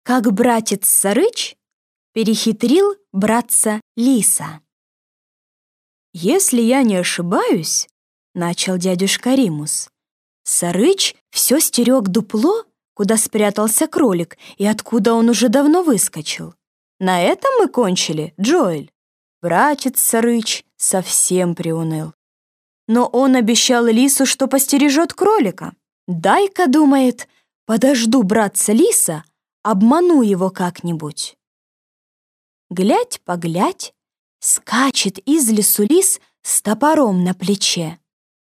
Как братец Сарыч перехитрил братца Лиса. «Если я не ошибаюсь, — начал дядюшка Римус, — Сарыч все стерег дупло, куда спрятался кролик и откуда он уже давно выскочил. На этом мы кончили, Джоэль?» Братец Сарыч совсем приуныл. Но он обещал Лису, что постережет кролика. «Дай-ка, — думает, — подожду братца Лиса, обману его как-нибудь». Глядь-поглядь, скачет из лесу лис с топором на плече.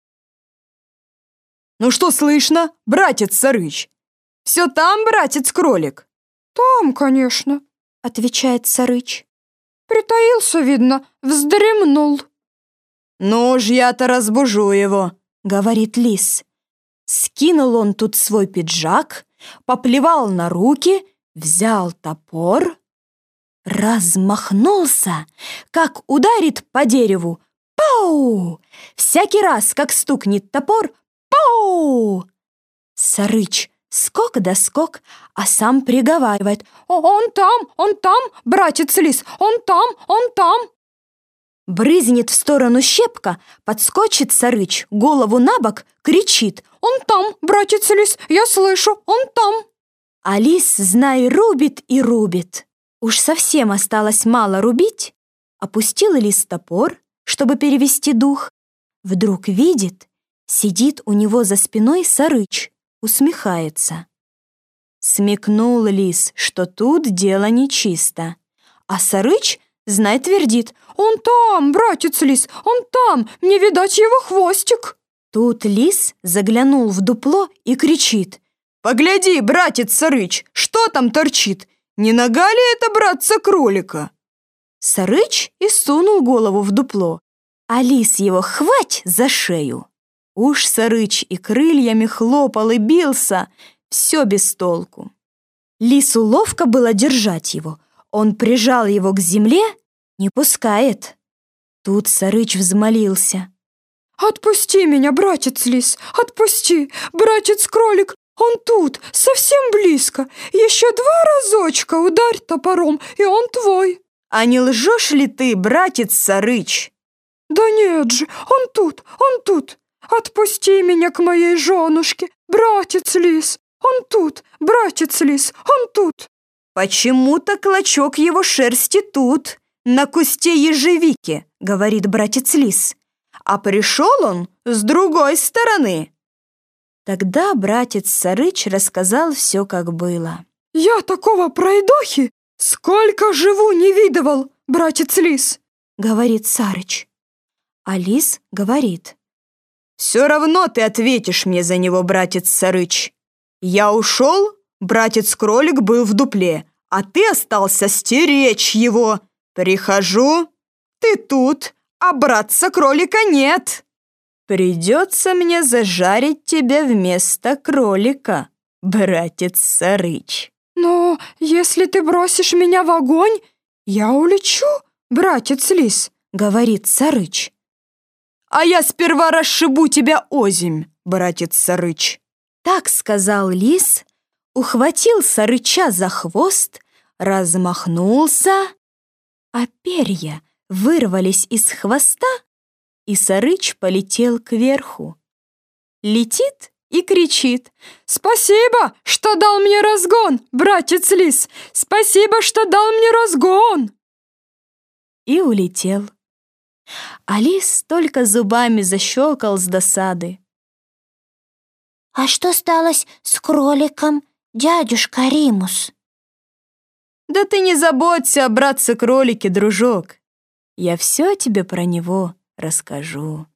«Ну что слышно, братец Сарыч? Все там, братец-кролик?» «Там, конечно», — отвечает Сарыч. «Притаился, видно, вздремнул». «Ну уж я-то разбужу его», — говорит лис. Скинул он тут свой пиджак, поплевал на руки, взял топор, размахнулся, как ударит по дереву. Пау! Всякий раз, как стукнет топор, пау! Сарыч скок да скок, а сам приговаривает: он там, братец лис, он там». Брызнет в сторону щепка, подскочит Сарыч, голову набок, кричит: «Он там, братец лис, я слышу, он там». А лис, знай, рубит и рубит. Уж совсем осталось мало рубить. Опустил лис топор, чтобы перевести дух. Вдруг видит, сидит у него за спиной Сарыч, усмехается. Смекнул лис, что тут дело нечисто. А Сарыч, знай, твердит: «Он там, братец лис, он там, не видать его хвостик». Тут лис заглянул в дупло и кричит: «Погляди, братец Сарыч, что там торчит? Не нога ли это братца-кролика?» Сарыч и сунул голову в дупло, а лис его хвать за шею. Уж Сарыч и крыльями хлопал и бился, все без толку. Лису ловко было держать его, он прижал его к земле, не пускает. Тут Сарыч взмолился: «Отпусти меня, братец лис, отпусти, братец-кролик, он тут, совсем близко. Еще 2 разочка ударь топором, и он твой». «А не лжешь ли ты, братец Сарыч?» «Да нет же, он тут. Отпусти меня к моей женушке, братец лис. Он тут, братец лис, он тут». «Почему-то клочок его шерсти тут, на кусте ежевики», — говорит братец лис. «А пришел он с другой стороны». Тогда братец Сарыч рассказал все, как было. «Я такого пройдохи сколько живу не видывал, братец лис», — говорит Сарыч. А лис говорит: «Все равно ты ответишь мне за него, братец Сарыч. Я ушел, братец-кролик был в дупле, а ты остался стеречь его. Прихожу, ты тут, а братца-кролика нет. Придется мне зажарить тебя вместо кролика, братец Сарыч». «Но если ты бросишь меня в огонь, я улечу, братец лис», — говорит Сарыч. «А я сперва расшибу тебя озимь, братец Сарыч». Так сказал лис, ухватил Сарыча за хвост, размахнулся, а перья вырвались из хвоста, и Сарыч полетел кверху. Летит и кричит: «Спасибо, что дал мне разгон, братец лис! Спасибо, что дал мне разгон!» И улетел. А лис только зубами защелкал с досады. «А что сталось с кроликом, дядюшка Римус?» «Да ты не заботься о братце-кролике, дружок. Я все тебе про него расскажу».